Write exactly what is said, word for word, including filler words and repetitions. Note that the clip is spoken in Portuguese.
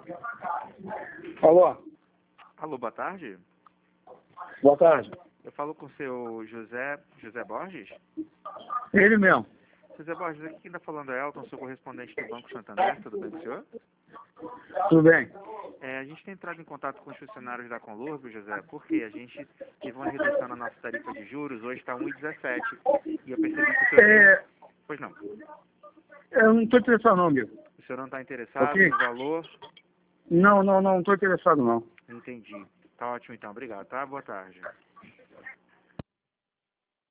Alô? Alô, boa tarde. Boa tarde. Eu falo com o seu José, José Borges? Ele mesmo. José Borges, aqui quem está falando é Elton, sou correspondente do Banco Santander, tudo bem com o senhor? Tudo bem? É, a gente tem entrado em contato com os funcionários da Conlurb, José, porque a gente teve uma redução na nossa tarifa de juros, hoje está um vírgula dezessete, e eu percebi que o senhor... É, Pois não. eu não estou interessado não, amigo. O senhor não está interessado Ok. no valor? Não, não, não estou interessado não. Entendi. Tá ótimo então, obrigado, tá? Boa tarde.